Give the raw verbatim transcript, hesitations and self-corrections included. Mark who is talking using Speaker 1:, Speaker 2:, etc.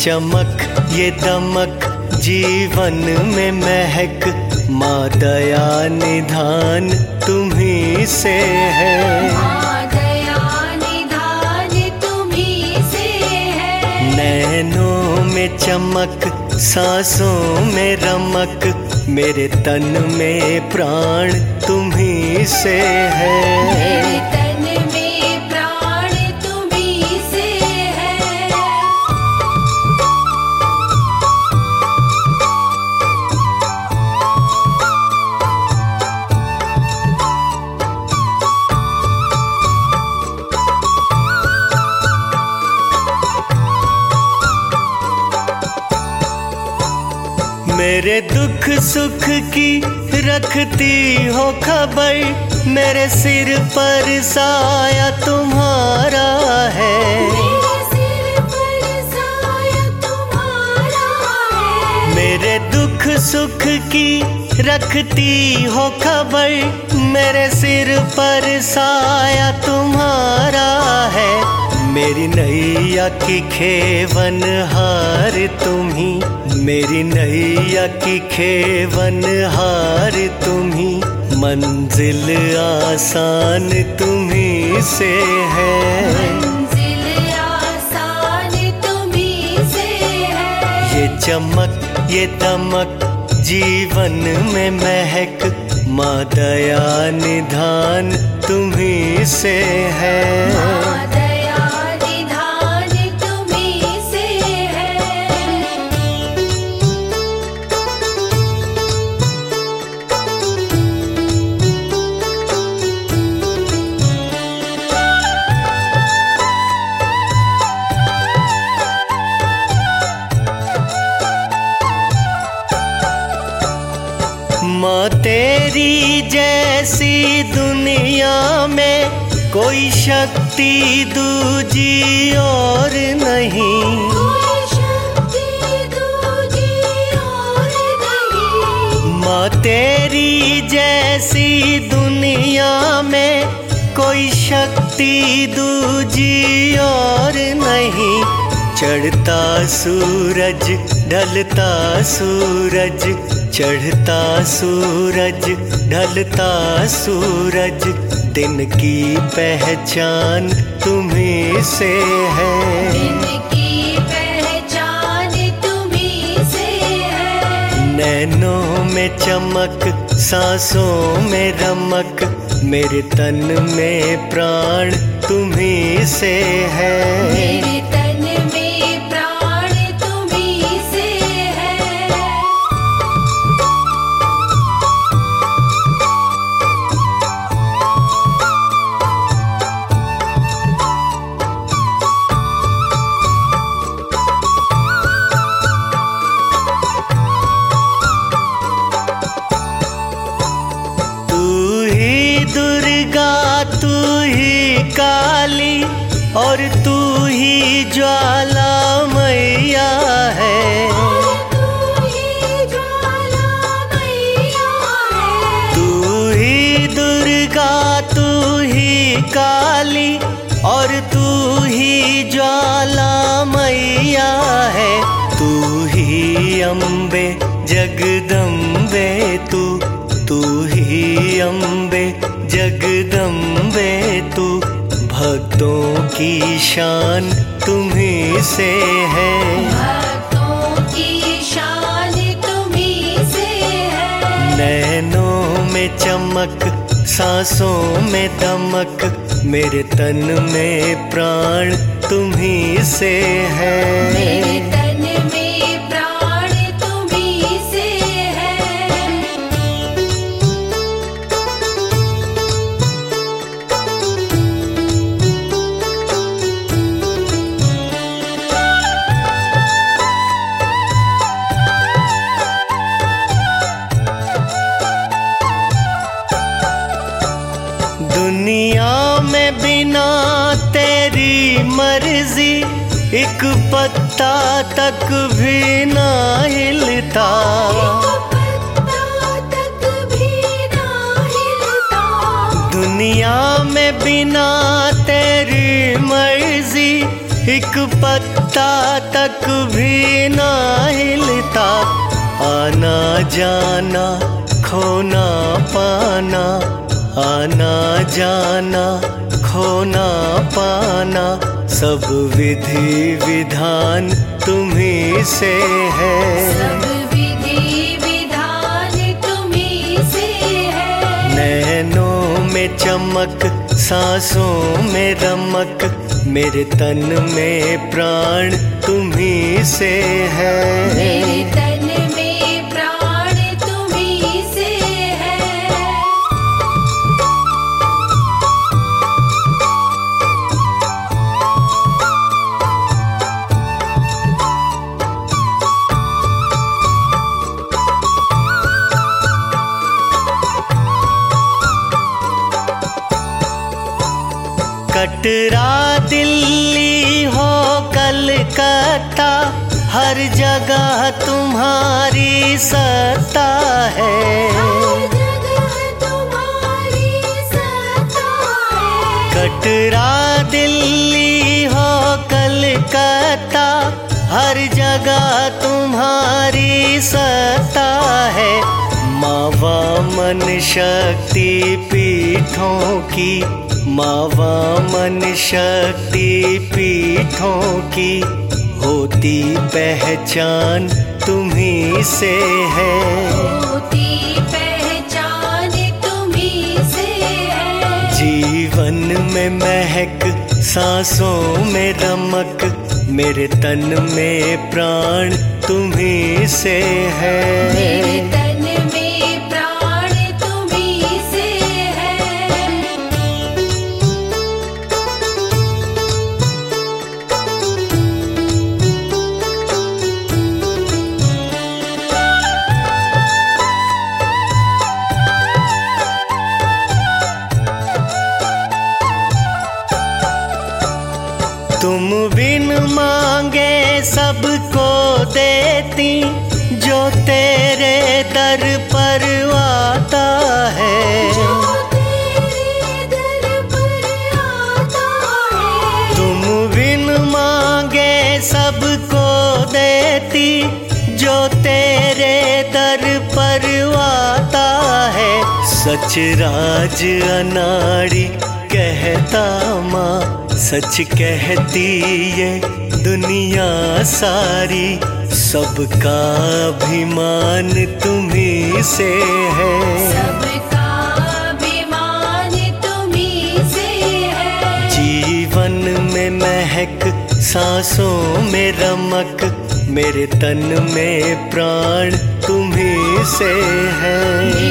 Speaker 1: चमक ये दमक जीवन में महक, माँ दया निधान तुम्ही से है।
Speaker 2: माँ दया निधान तुम्ही से है।
Speaker 1: नैनों में चमक सांसों में रमक, मेरे तन में प्राण तुम्ही से है।
Speaker 2: मेरे तन में प्राण तुम्ही से है।
Speaker 1: मेरे दुख सुख की रखती हो खबर, मेरे सिर पर साया तुम्हारा है।
Speaker 2: मेरे सिर पर साया तुम्हारा है।
Speaker 1: मेरे दुख सुख की रखती हो खबर, मेरे सिर पर साया तुम्हारा है। मेरी नैया की खेवन हार तुम्ही, मेरी नैया की खेवन हार तुम्ही, मंजिल आसान तुम्ही से है।
Speaker 2: मंजिल आसान तुम्ही से है।
Speaker 1: ये चमक ये दमक जीवन में महक, माँ दया निधान तुम्ही से है।
Speaker 2: माँ दया निधान तुम्ही से है।
Speaker 1: माँ तेरी जैसी दुनिया में कोई शक्ति दूजी और नहीं।
Speaker 2: कोई शक्ति दूजी और नहीं।
Speaker 1: माँ तेरी जैसी दुनिया में कोई शक्ति दूजी और नहीं। चढ़ता सूरज ढलता सूरज, चढ़ता सूरज ढलता सूरज, दिन की पहचान तुम्ही से है।
Speaker 2: दिन की पहचान तुम्ही से है।
Speaker 1: नैनों में चमक सांसों में रमक, मेरे तन में प्राण तुम्ही से है।
Speaker 2: मेरे तन में प्राण तुम्ही से है।
Speaker 1: तू ही काली और तू ही ज्वाला मैया है।
Speaker 2: तू ही ज्वाला मैया है।
Speaker 1: तू ही दुर्गा तू ही काली और तू ही ज्वाला मैया है। तू ही अम्बे जगदम्बे तू, तू ही अम्बे जगदम्बे तू, भक्तों की शान तुम्ही से है।
Speaker 2: भक्तों की शान तुम्ही से है।
Speaker 1: नैनों में चमक सांसों में दमक, मेरे तन में प्राण तुम्ही से है।
Speaker 2: मेरे तन में प्राण तुम्ही से है।
Speaker 1: दुनिया में बिना तेरी मर्जी एक पत्ता तक भी ना हिलता। दुनिया में बिना तेरी मर्जी एक पत्ता तक भी ना हिलता। आना जाना खोना पाना, आना जाना खोना पाना, सब विधि विधान तुम्ही से है।
Speaker 2: सब विधि विधान तुम्ही से है।
Speaker 1: नैनों में चमक सांसों में रमक, मेरे तन में प्राण तुम्ही से है।
Speaker 2: मेरे तन में प्राण तुम्ही से है।
Speaker 1: कटरा दिल्ली हो कलकत्ता, हर जगह तुम्हारी सत्ता है।
Speaker 2: हर जगह तुम्हारी सत्ता है।
Speaker 1: कटरा दिल्ली हो कलकत्ता, हर जगह तुम्हारी सत्ता है। माँ वामन शक्ति पीठों की, माँ वामन शक्ति पीठों की, होती पहचान तुम्ही से है।
Speaker 2: होती पहचान तुम्ही से है।
Speaker 1: जीवन में महक सांसों में रमक, मेरे तन में प्राण तुम्ही से है।
Speaker 2: मेरे तन में प्राण तुम्ही से है।
Speaker 1: तुम बिन मांगे सबको देती, जो तेरे दर पर आता है।
Speaker 2: जो तेरे दर पर आता है।
Speaker 1: तुम बिन मांगे सबको देती, जो तेरे दर पर आता है। सच राज अनाड़ी कहता माँ, सच कहती ये दुनिया सारी, सबका अभिमान तुम्ही से है।
Speaker 2: सबका अभिमान तुम्ही से है।
Speaker 1: जीवन में महक सांसों में रमक, मेरे तन में प्राण तुम्ही से है।